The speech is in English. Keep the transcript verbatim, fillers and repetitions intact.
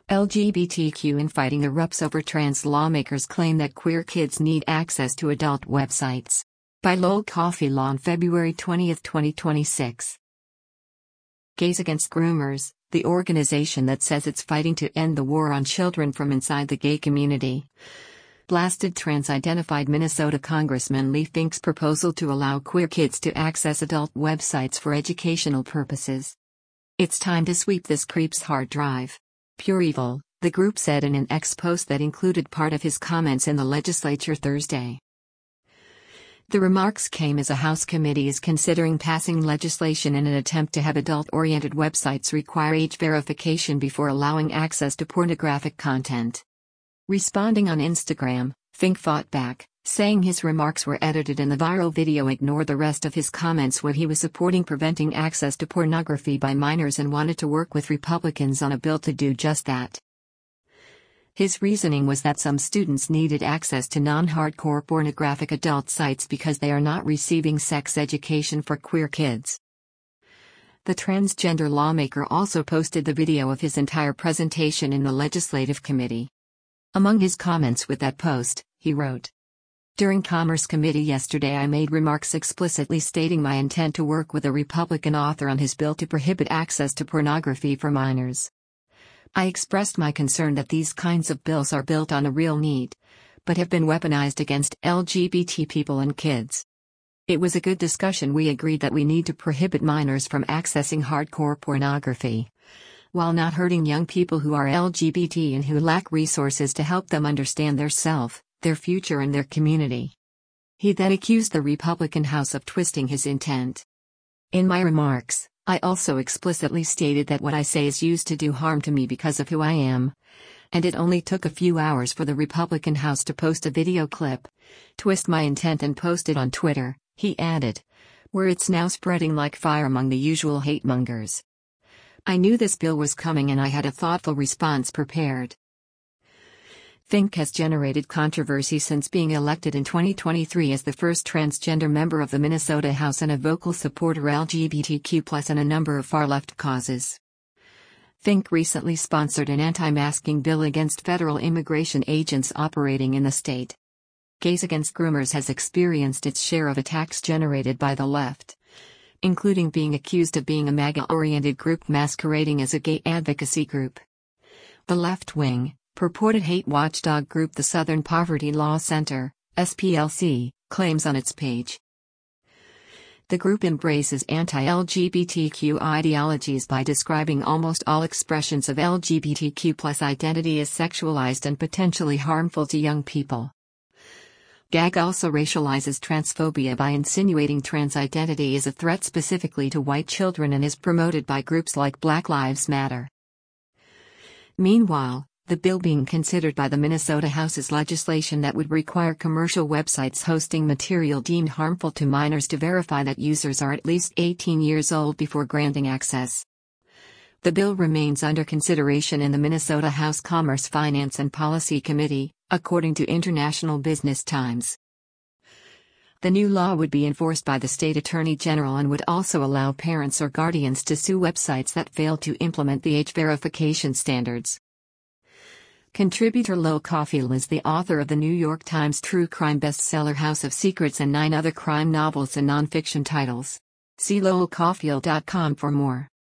L G B T Q infighting erupts over trans lawmakers claim that queer kids need access to adult websites. By Lowell Coffee Law on February twentieth, twenty twenty-six. Gays Against Groomers, the organization that says it's fighting to end the war on children from inside the gay community, blasted trans-identified Minnesota Congressman Lee Fink's proposal to allow queer kids to access adult websites for educational purposes. "It's time to sweep this creep's hard drive. Pure evil," the group said in an X post that included part of his comments in the legislature Thursday. The remarks came as a House committee is considering passing legislation in an attempt to have adult-oriented websites require age verification before allowing access to pornographic content. Responding on Instagram, Fink fought back, saying his remarks were edited and the viral video ignored the rest of his comments when he was supporting preventing access to pornography by minors and wanted to work with Republicans on a bill to do just that. His reasoning was that some students needed access to non-hardcore pornographic adult sites because they are not receiving sex education for queer kids. The transgender lawmaker also posted the video of his entire presentation in the legislative committee. Among his comments with that post, he wrote, "During Commerce Committee yesterday I made remarks explicitly stating my intent to work with a Republican author on his bill to prohibit access to pornography for minors. I expressed my concern that these kinds of bills are built on a real need, but have been weaponized against L G B T people and kids. It was a good discussion. We agreed that we need to prohibit minors from accessing hardcore pornography, while not hurting young people who are L G B T and who lack resources to help them understand their self, their future and their community." He then accused the Republican House of twisting his intent. "In my remarks, I also explicitly stated that what I say is used to do harm to me because of who I am. And it only took a few hours for the Republican House to post a video clip, twist my intent and post it on Twitter," he added, "where it's now spreading like fire among the usual hate-mongers. I knew this bill was coming and I had a thoughtful response prepared." Fink has generated controversy since being elected in twenty twenty-three as the first transgender member of the Minnesota House and a vocal supporter of L G B T Q plus and a number of far-left causes. Fink recently sponsored an anti-masking bill against federal immigration agents operating in the state. Gays Against Groomers has experienced its share of attacks generated by the left, including being accused of being a MAGA-oriented group masquerading as a gay advocacy group. The left-wing, purported hate watchdog group the Southern Poverty Law Center, S P L C, claims on its page. The group embraces anti-L G B T Q ideologies by describing almost all expressions of L G B T Q plus identity as sexualized and potentially harmful to young people. G A G also racializes transphobia by insinuating trans identity is a threat specifically to white children and is promoted by groups like Black Lives Matter. Meanwhile, the bill being considered by the Minnesota House is legislation that would require commercial websites hosting material deemed harmful to minors to verify that users are at least eighteen years old before granting access. The bill remains under consideration in the Minnesota House Commerce, Finance and Policy Committee, according to International Business Times. The new law would be enforced by the state attorney general and would also allow parents or guardians to sue websites that fail to implement the age verification standards. Contributor Lowell Coffee Law is the author of the New York Times true crime bestseller House of Secrets and nine other crime novels and nonfiction titles. See lowell coffee dot com for more.